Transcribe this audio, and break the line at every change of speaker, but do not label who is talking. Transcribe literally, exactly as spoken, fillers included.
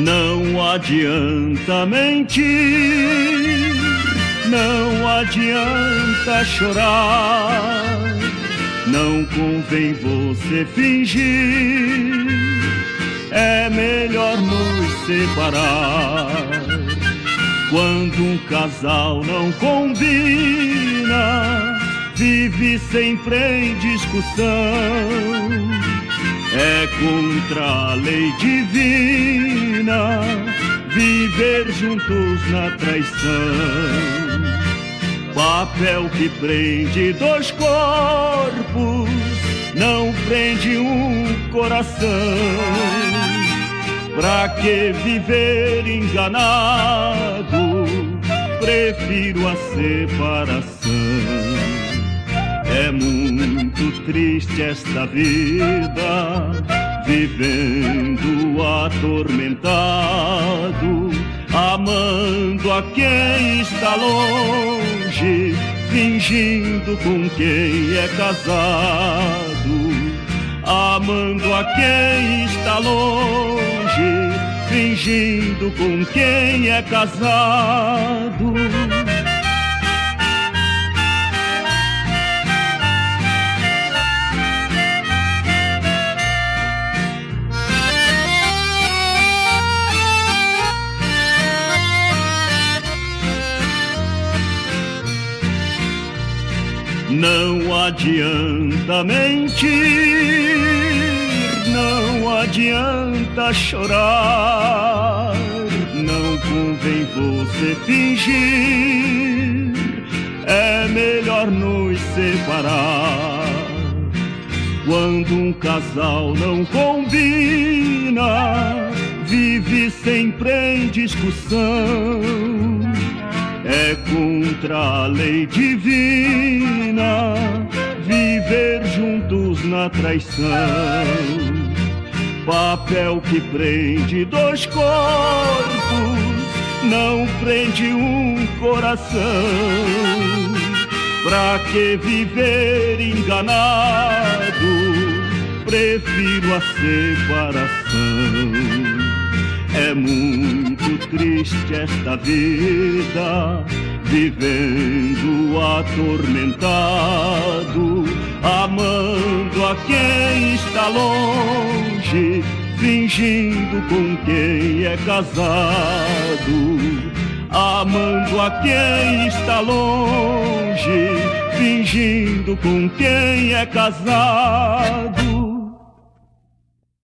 Não adianta mentir, não adianta chorar, não convém você fingir, é melhor nos separar. Quando um casal não combina, vive sempre em discussão, é contra a lei divina viver juntos na traição. Papel que prende dois corpos não prende um coração. Pra que viver enganado? Prefiro a separação. É muito triste esta vida, vivendo atormentado, amando a quem está longe, fingindo com quem é casado. Amando a quem está longe, fingindo com quem é casado. Não adianta mentir, não adianta chorar, não convém você fingir, é melhor nos separar. Quando um casal não combina, vive sempre em discussão, é contra a lei divina viver juntos na traição. Papel que prende dois corpos não prende um coração. Pra que viver enganado? Prefiro a separação. É muito triste esta vida, vivendo atormentado, amando a quem está longe, fingindo com quem é casado. Amando a quem está longe, fingindo com quem é casado.